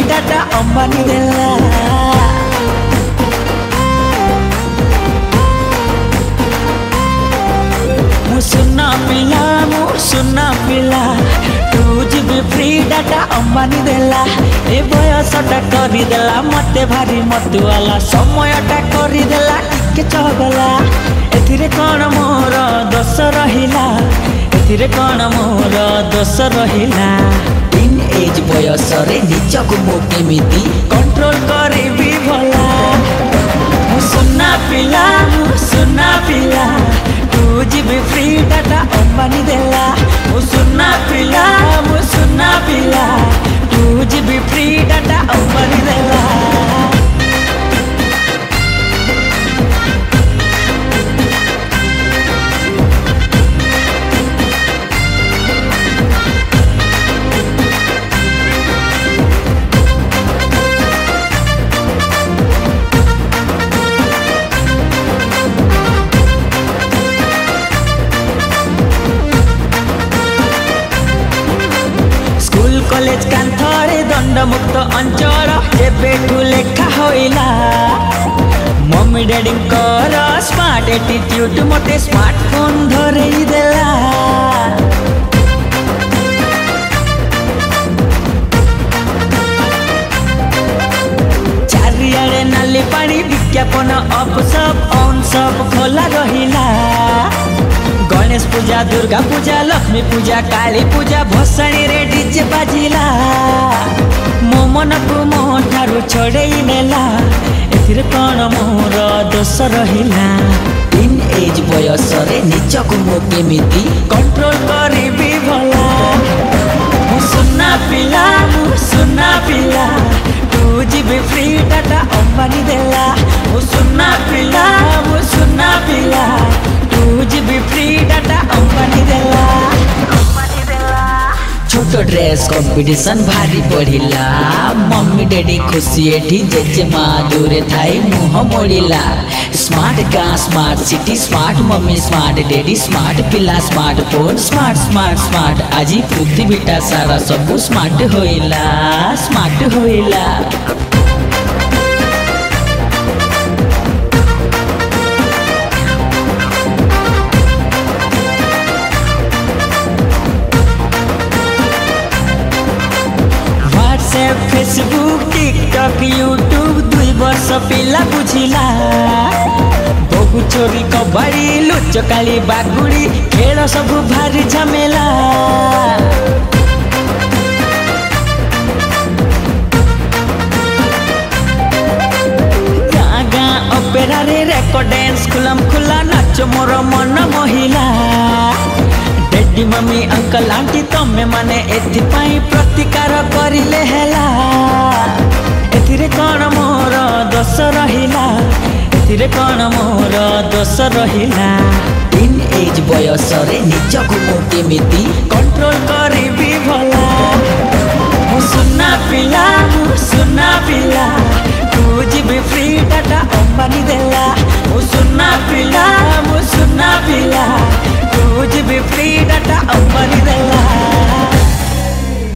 Data Ambani देला। मु सुना पिला 2GB फ्री डाटा अंबानी देला। ए बयसटा करदेला मते भारी मतुआला, समयटा करदेला टिके चगला। एथिरे कौन मोर दोष रहिला, एथिरे कौन मोर दोष रहिला। इन एज बयस रे निजको मु केमिति कंट्रोल करिबी भला। मु सुना पिला 2GB फ्री डाटा अंबानी देला। मु सुना पिला 2GB फ्री डाटा अंबानी देला। कॉलेज कांथरे दंडमुक्त अंचल एबेठू लेखा होइला। मम्मी डैडी कर स्मार्ट एटीट्यूड मते स्मार्टफोन धरई देला। चारियाड़े नाली पानी विज्ञापन अप सब ऑन सब खोला रहिला। गणेश पूजा दुर्गा पूजा लक्ष्मी पूजा काली पूजा भसाणी रे डीजे बाजिला। मो मन को मो ठारू छड़ेई नेला, एथिरे कौन मोर दोष रहिला। इन एज बयस रे निजको मो केमिति कंट्रोल करिबी भला। मु सुना पिला 2GB फ्री डाटा अंबानी देला। मु सुना पिला 2GB फ्री डाटा अंबानी देला। छोटो ड्रेस कंपटीशन भारी बढ़िला। मम्मी डैडी खुशी एठी जेजेमा दूरे थाई मुह मोड़िला। स्मार्ट गाँ smart city smart mummy smart daddy smart पिला स्मार्ट फोन स्मार्ट आज पृथ्वीटा सारा सब स्मार्ट होइला। फेसबुक टिकटक यूट्यूब 2 वर्ष पिला बुझिला। बहु चोरी कबाड़ी लुचकाली बागुड़ी खेल सब भारी झमेला। गाँ अपेरा रे रेकर्ड डांस खुलम खुला नाच मोर मन महिला। डैडी मम्मी अंकल आंटी तमे माने एथिपाई प्रतिकार करिले हेला। एथिरे कौन मोर दोष रहिला, एथिरे कौन मोर दोष रहिला। इन एज बयस रे निजको मु केमिति कंट्रोल करिबी भला। मु सुना पिला 2GB फ्री डाटा अंबानी देला। मु सुना पिला 2GB फ्री